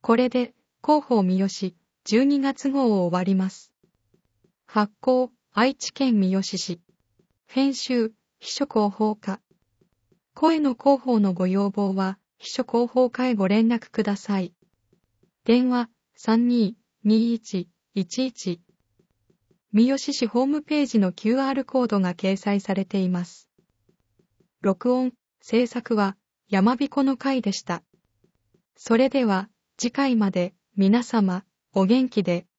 これで、広報三好、12月号を終わります。発行、愛知県三好市。編集、秘書広報課。声の広報のご要望は、秘書広報課へご連絡ください。電話、32-21-11。三好市ホームページの QR コードが掲載されています。録音、制作は、山彦の会でした。それでは、次回まで、皆様、お元気で。